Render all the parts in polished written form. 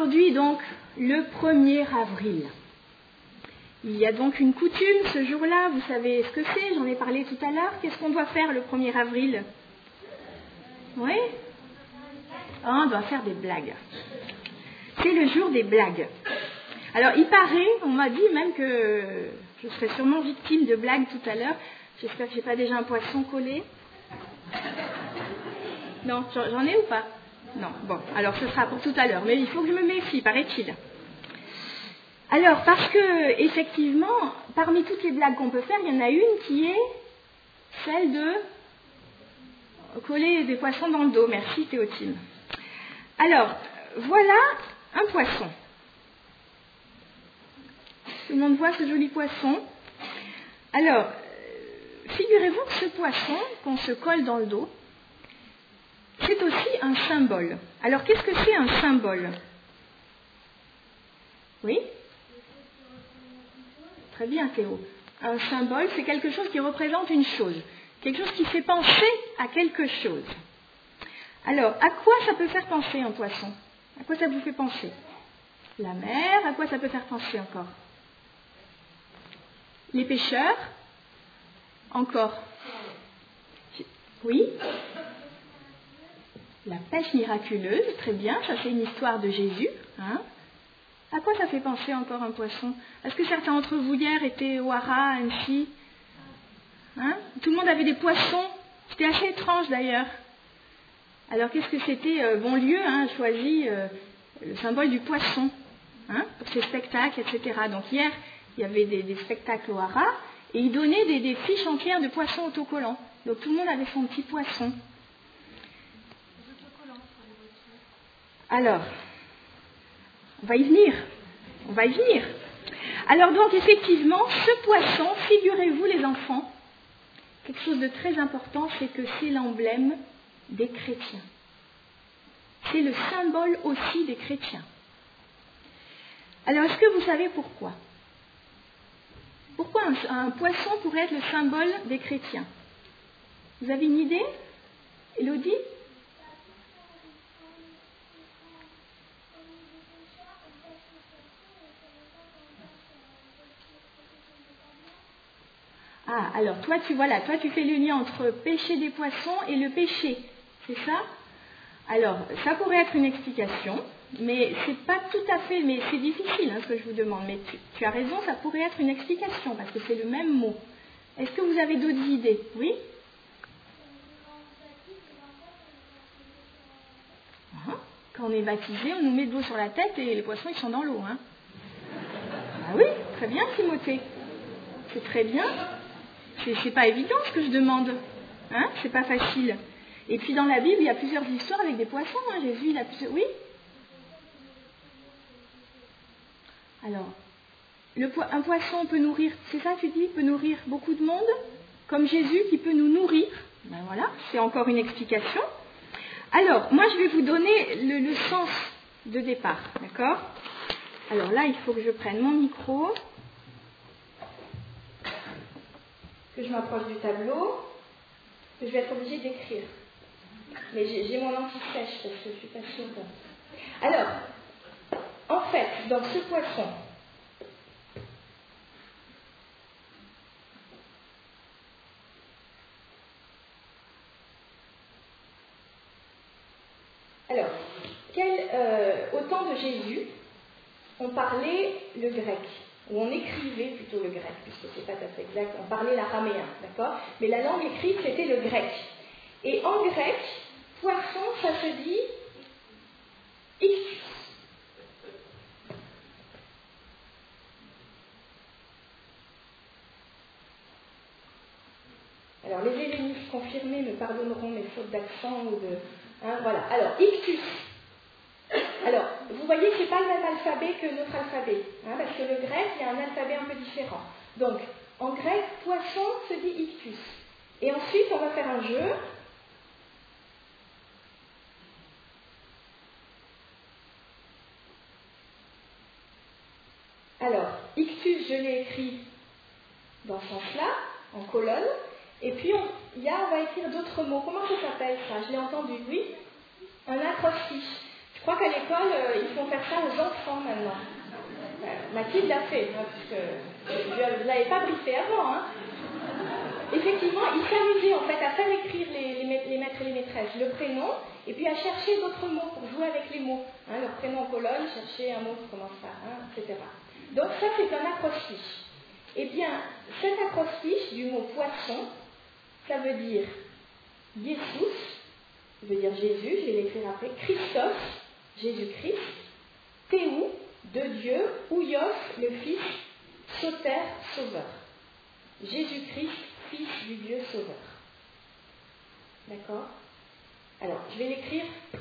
aujourd'hui donc le 1er avril. Il y a donc une coutume ce jour-là, vous savez ce que c'est, j'en ai parlé tout à l'heure. Qu'est-ce qu'on doit faire le 1er avril? Oui? On doit faire des blagues. C'est le jour des blagues. Alors il paraît, on m'a dit même que je serais sûrement victime de blagues tout à l'heure. J'espère que je n'ai pas déjà un poisson collé. Non, j'en ai ou pas? Non, bon, alors ce sera pour tout à l'heure, mais il faut que je me méfie, paraît-il. Alors, parce que, effectivement, parmi toutes les blagues qu'on peut faire, il y en a une qui est celle de coller des poissons dans le dos. Merci Théotime. Alors, voilà un poisson. Tout le monde voit ce joli poisson. Alors, figurez-vous que ce poisson qu'on se colle dans le dos, c'est aussi un symbole. Alors, qu'est-ce que c'est un symbole? Oui? Très bien, Théo. Un symbole, c'est quelque chose qui représente une chose. Quelque chose qui fait penser à quelque chose. Alors, à quoi ça peut faire penser un poisson? À quoi ça vous fait penser? La mer, à quoi ça peut faire penser encore? Les pêcheurs? Encore? Oui? La pêche miraculeuse, très bien, ça c'est une histoire de Jésus. Hein? À quoi ça fait penser encore un poisson? Est-ce que certains d'entre vous hier étaient au Hara, à Annecy? Hein? Tout le monde avait des poissons. C'était assez étrange d'ailleurs. Alors qu'est-ce que c'était? Bonlieu a choisi le symbole du poisson pour ses spectacles, etc. Donc hier, il y avait des spectacles au Hara et ils donnaient des fiches entières de poissons autocollants. Donc tout le monde avait son petit poisson. Alors, on va y venir. Alors donc, effectivement, ce poisson, figurez-vous les enfants, quelque chose de très important, c'est que c'est l'emblème des chrétiens. C'est le symbole aussi des chrétiens. Alors, est-ce que vous savez pourquoi? Pourquoi un poisson pourrait être le symbole des chrétiens? Vous avez une idée, Élodie? Ah, alors toi tu fais le lien entre pêcher des poissons et le péché, c'est ça? Alors, ça pourrait être une explication, mais c'est pas tout à fait, mais c'est difficile ce que je vous demande, mais tu as raison, ça pourrait être une explication, parce que c'est le même mot. Est-ce que vous avez d'autres idées? Oui? Quand on est baptisé, on nous met de l'eau sur la tête et les poissons ils sont dans l'eau. Ah oui, très bien Timothée, c'est très bien. C'est pas évident ce que je demande, c'est pas facile. Et puis dans la Bible, il y a plusieurs histoires avec des poissons. Jésus, il a plusieurs. Oui. Alors, un poisson peut nourrir, c'est ça tu dis, peut nourrir beaucoup de monde, comme Jésus qui peut nous nourrir. Ben voilà, c'est encore une explication. Alors, moi je vais vous donner le sens de départ, d'accord? Alors là, il faut que je prenne mon micro. Que je m'approche du tableau, que je vais être obligée d'écrire. Mais j'ai mon anti-sèche parce que je ne suis pas sûre. Alors, en fait, dans ce poisson, alors, au temps de Jésus, on parlait le grec. Ou on écrivait plutôt le grec, puisque ce n'est pas tout à fait exact, on parlait l'araméen, d'accord? Mais la langue écrite, c'était le grec. Et en grec, poisson, ça se dit ichthus. Alors, les hellénistes confirmés me pardonneront mes fautes d'accent ou de... voilà. Alors, ichthus. Alors, vous voyez que ce n'est pas le même alphabet que notre alphabet, parce que le grec, il y a un alphabet un peu différent. Donc, en grec, poisson se dit ichthus. Et ensuite, on va faire un jeu. Alors, ichthus, je l'ai écrit dans ce sens-là, en colonne. Et puis, on va écrire d'autres mots. Comment ça s'appelle ça? Je l'ai entendu, oui? Un acrostiche. Je crois qu'à l'école, ils font faire ça aux enfants maintenant. Mathilde l'a fait, hein, puisque je ne l'avais pas briefé avant. Hein. Effectivement, ils s'amusaient en fait à faire écrire les maîtres et les maîtresses le prénom, et puis à chercher d'autres mots pour jouer avec les mots. Hein, leur prénom en colonne, chercher un mot qui commence par un, etc. Donc ça, c'est un acrostiche. Eh bien, cet acrostiche du mot poisson, ça veut dire Jesus, ça veut dire Jésus, je vais l'écrire après, Christos, Jésus-Christ, Théou, de Dieu, Ouios, le Fils, Soter, Sauveur. Jésus-Christ, Fils du Dieu Sauveur. D'accord? Alors, je vais l'écrire.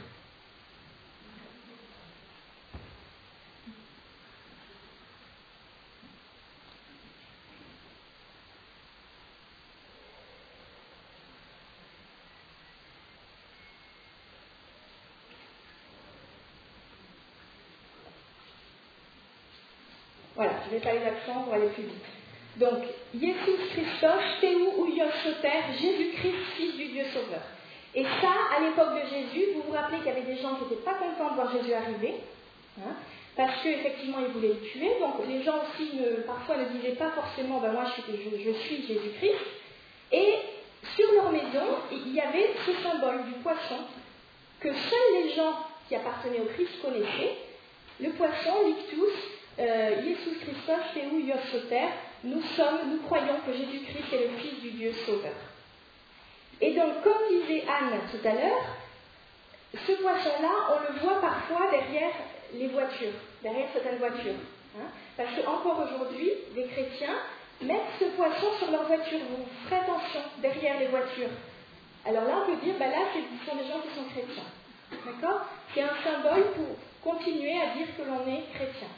Voilà, je vais pas les accents pour aller plus vite. Donc, Jesus Christos, Théou, Ouios, Soter, Jésus-Christ, Fils du Dieu Sauveur. Et ça, à l'époque de Jésus, vous vous rappelez qu'il y avait des gens qui n'étaient pas contents de voir Jésus arriver, hein, parce qu'effectivement, ils voulaient le tuer. Donc, les gens aussi, parfois, ne disaient pas forcément, moi, je suis Jésus-Christ. Et sur leur maison, il y avait ce symbole du poisson que seuls les gens qui appartenaient au Christ connaissaient. Le poisson, l'ictus, Jesus Christos, Théou, Ios, Soter, nous croyons que Jésus-Christ est le Fils du Dieu Sauveur. Et donc, comme disait Anne tout à l'heure, ce poisson-là, on le voit parfois derrière les voitures, derrière certaines voitures. Hein, parce qu'encore aujourd'hui, des chrétiens mettent ce poisson sur leur voiture. Vous ferez attention, derrière les voitures. Alors là, on peut dire, là, ce sont des gens qui sont chrétiens. D'accord? C'est un symbole pour continuer à dire que l'on est chrétien.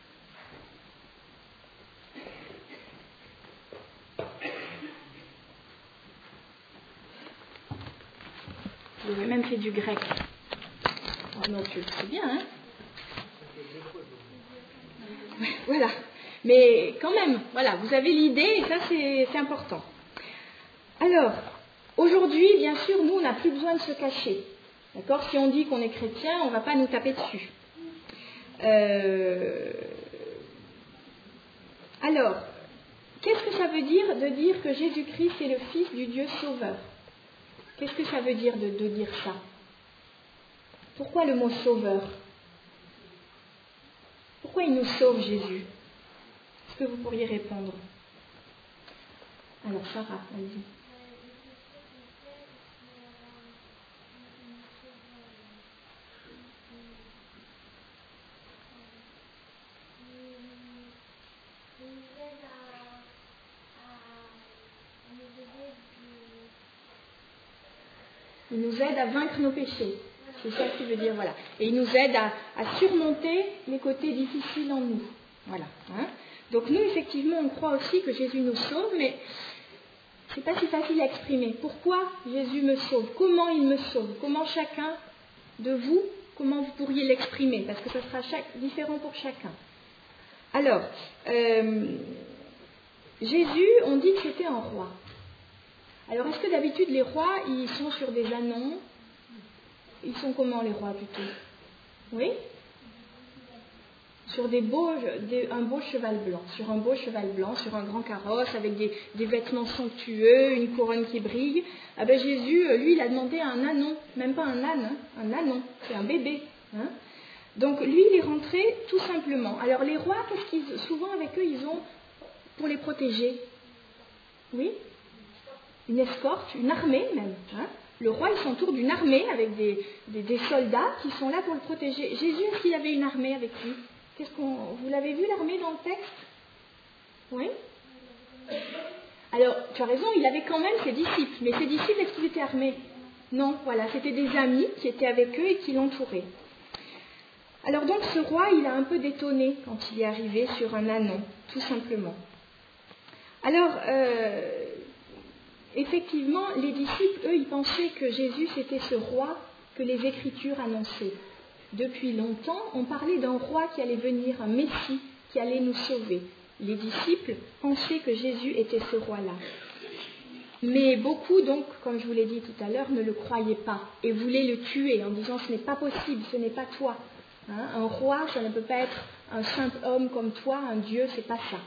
Vous avez même fait du grec. Oh non, c'est bien, hein? Voilà. Mais quand même, voilà, vous avez l'idée et ça, c'est important. Alors, aujourd'hui, bien sûr, nous, on n'a plus besoin de se cacher. D'accord? Si on dit qu'on est chrétien, on ne va pas nous taper dessus. Alors, qu'est-ce que ça veut dire de dire que Jésus-Christ est le Fils du Dieu Sauveur? Qu'est-ce que ça veut dire de dire ça? Pourquoi le mot sauveur? Pourquoi il nous sauve, Jésus? Est-ce que vous pourriez répondre? Alors, Sarah, vas-y. Il nous aide à vaincre nos péchés. C'est ça qu'il veut dire, voilà. Et il nous aide à surmonter les côtés difficiles en nous. Voilà. Hein. Donc nous, effectivement, on croit aussi que Jésus nous sauve, mais ce n'est pas si facile à exprimer. Pourquoi Jésus me sauve? Comment il me sauve? Comment chacun de vous, comment vous pourriez l'exprimer? Parce que ça sera différent pour chacun. Alors, Jésus, on dit que c'était un roi. Alors, est-ce que d'habitude, les rois, ils sont sur des ânons? Ils sont comment, les rois, plutôt? Oui? Sur un beau cheval blanc. Sur un beau cheval blanc, sur un grand carrosse, avec des vêtements somptueux, une couronne qui brille. Ah ben, Jésus, lui, il a demandé un ânon. Même pas un âne, hein, un ânon. C'est un bébé. Hein. Donc, lui, il est rentré tout simplement. Alors, les rois, souvent, avec eux, ils ont, pour les protéger, oui? Une escorte, une armée même. Hein. Le roi, il s'entoure d'une armée avec des soldats qui sont là pour le protéger. Jésus, est-ce qu'il avait une armée avec lui? Vous l'avez vu, l'armée, dans le texte? Oui? Alors, tu as raison, il avait quand même ses disciples. Mais ses disciples, est-ce qu'ils étaient armés? Non, voilà, c'était des amis qui étaient avec eux et qui l'entouraient. Alors donc, ce roi, il a un peu détonné quand il est arrivé sur un ânon, tout simplement. Alors, effectivement, les disciples, eux, ils pensaient que Jésus, c'était ce roi que les Écritures annonçaient. Depuis longtemps, on parlait d'un roi qui allait venir, un Messie qui allait nous sauver. Les disciples pensaient que Jésus était ce roi-là. Mais beaucoup, donc, comme je vous l'ai dit tout à l'heure, ne le croyaient pas et voulaient le tuer en disant ce n'est pas possible, ce n'est pas toi. Hein, un roi, ça ne peut pas être un saint homme comme toi, un Dieu, c'est pas ça.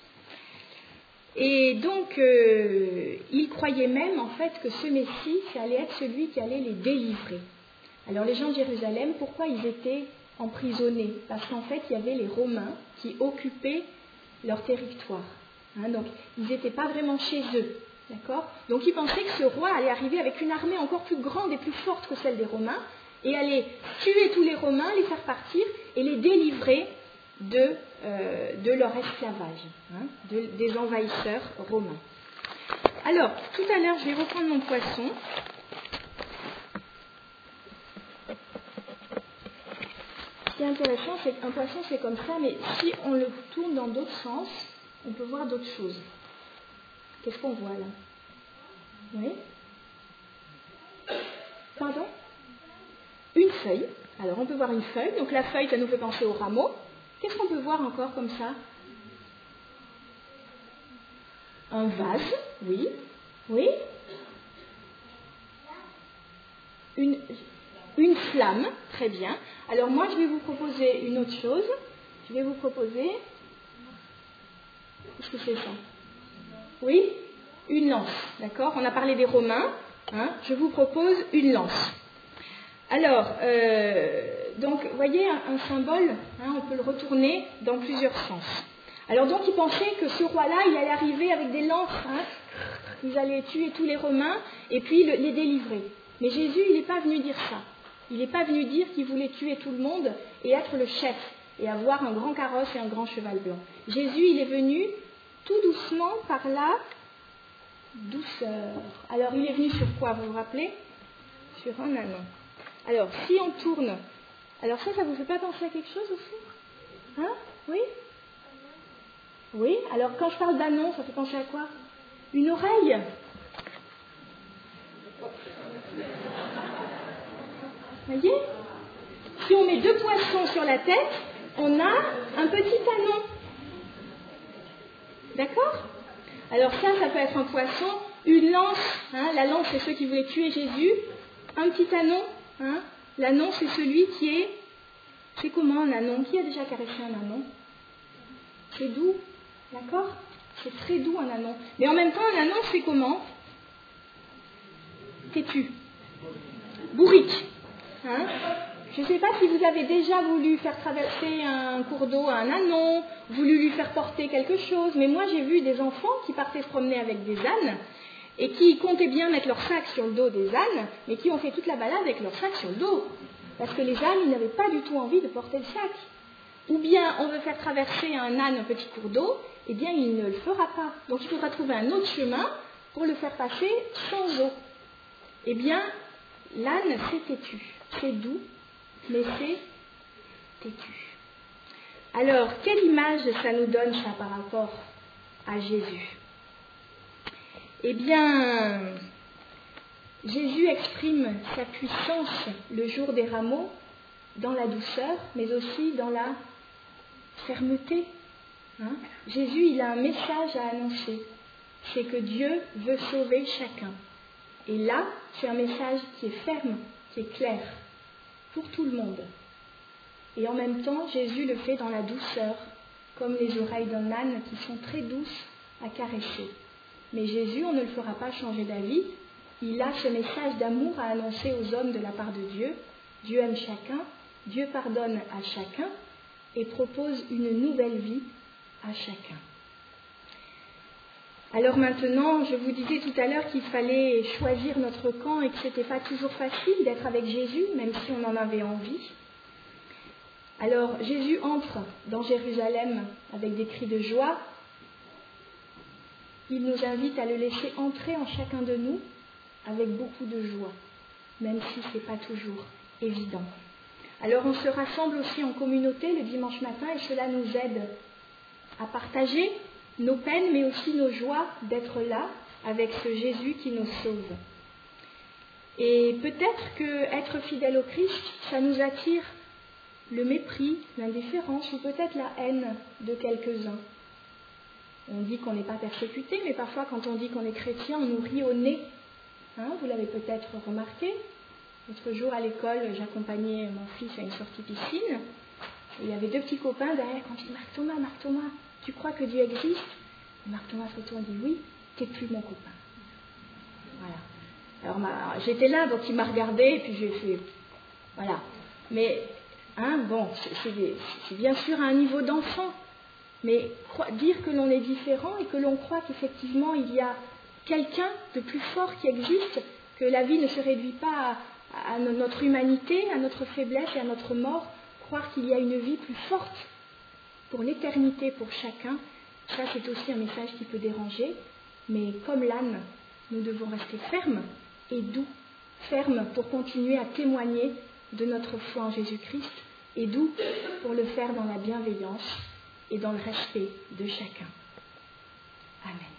Et donc, ils croyaient même en fait que ce Messie, ça allait être celui qui allait les délivrer. Alors les gens de Jérusalem, pourquoi ils étaient emprisonnés? Parce qu'en fait, il y avait les Romains qui occupaient leur territoire. Hein, donc, ils n'étaient pas vraiment chez eux. D'accord? Donc, ils pensaient que ce roi allait arriver avec une armée encore plus grande et plus forte que celle des Romains et allait tuer tous les Romains, les faire partir et les délivrer de leur esclavage, hein, des envahisseurs romains. Alors, tout à l'heure, je vais reprendre mon poisson. Ce qui est intéressant, c'est qu'un poisson, c'est comme ça, mais si on le tourne dans d'autres sens, on peut voir d'autres choses. Qu'est-ce qu'on voit là? Oui? Pardon? Une feuille. Alors, on peut voir une feuille. Donc, la feuille, ça nous fait penser au rameau. Qu'est-ce qu'on peut voir encore comme ça? Un vase, oui. Oui? Une flamme, très bien. Alors moi, je vais vous proposer une autre chose. Je vais vous proposer... Qu'est-ce que c'est ça? Oui? Une lance, d'accord? On a parlé des Romains. Hein? Je vous propose une lance. Alors, donc, vous voyez, un symbole, hein, on peut le retourner dans plusieurs sens. Alors donc, ils pensaient que ce roi-là, il allait arriver avec des lances, hein, ils allaient tuer tous les Romains et puis les délivrer. Mais Jésus, il n'est pas venu dire ça. Il n'est pas venu dire qu'il voulait tuer tout le monde et être le chef et avoir un grand carrosse et un grand cheval blanc. Jésus, il est venu tout doucement par la douceur. Alors, il est venu sur quoi, vous vous rappelez? Sur un anon. Alors, si on tourne... Alors ça vous fait pas penser à quelque chose aussi? Hein? Oui? Oui? Alors, quand je parle d'anon, ça fait penser à quoi? Une oreille? Voyez? Si on met deux poissons sur la tête, on a un petit anon. D'accord? Alors ça peut être un poisson, une lance, hein, la lance c'est ceux qui voulaient tuer Jésus, un petit anon, hein, l'anon c'est celui qui est... C'est comment un anon? Qui a déjà caressé un anon? C'est doux, d'accord? C'est très doux un anon. Mais en même temps, un anon c'est comment? Têtu. Bourrique. Hein? Je ne sais pas si vous avez déjà voulu faire traverser un cours d'eau à un anon, voulu lui faire porter quelque chose, mais moi j'ai vu des enfants qui partaient se promener avec des ânes et qui comptaient bien mettre leur sac sur le dos des ânes, mais qui ont fait toute la balade avec leur sac sur le dos. Parce que les ânes, ils n'avaient pas du tout envie de porter le sac. Ou bien on veut faire traverser à un âne un petit cours d'eau, eh bien il ne le fera pas. Donc il faudra trouver un autre chemin pour le faire passer sans eau. Eh bien, l'âne, c'est têtu, c'est doux, mais c'est têtu. Alors, quelle image ça nous donne ça par rapport à Jésus? Eh bien, Jésus exprime sa puissance le jour des rameaux dans la douceur, mais aussi dans la fermeté. Hein? Jésus, il a un message à annoncer. C'est que Dieu veut sauver chacun. Et là, c'est un message qui est ferme, qui est clair, pour tout le monde. Et en même temps, Jésus le fait dans la douceur, comme les oreilles d'un âne qui sont très douces à caresser. Mais Jésus, on ne le fera pas changer d'avis. Il a ce message d'amour à annoncer aux hommes de la part de Dieu. Dieu aime chacun, Dieu pardonne à chacun et propose une nouvelle vie à chacun. Alors maintenant, je vous disais tout à l'heure qu'il fallait choisir notre camp et que ce n'était pas toujours facile d'être avec Jésus, même si on en avait envie. Alors Jésus entre dans Jérusalem avec des cris de joie. Il nous invite à le laisser entrer en chacun de nous avec beaucoup de joie, même si ce n'est pas toujours évident. Alors on se rassemble aussi en communauté le dimanche matin et cela nous aide à partager nos peines, mais aussi nos joies d'être là avec ce Jésus qui nous sauve. Et peut-être que être fidèle au Christ, ça nous attire le mépris, l'indifférence ou peut-être la haine de quelques-uns. On dit qu'on n'est pas persécuté, mais parfois quand on dit qu'on est chrétien, on nous rit au nez. Vous l'avez peut-être remarqué. L'autre jour à l'école, j'accompagnais mon fils à une sortie piscine. Et il y avait 2 petits copains derrière qui ont dit Marc Thomas, tu crois que Dieu existe? Et Marc Thomas se retourne et dit oui, t'es plus mon copain. Voilà. Alors j'étais là, donc il m'a regardé, et puis j'ai fait voilà. Mais c'est bien sûr à un niveau d'enfant. Mais dire que l'on est différent et que l'on croit qu'effectivement il y a quelqu'un de plus fort qui existe, que la vie ne se réduit pas à notre humanité, à notre faiblesse et à notre mort, croire qu'il y a une vie plus forte pour l'éternité pour chacun, ça c'est aussi un message qui peut déranger, mais comme l'âne, nous devons rester fermes et doux, fermes pour continuer à témoigner de notre foi en Jésus-Christ, et doux pour le faire dans la bienveillance et dans le respect de chacun. Amen.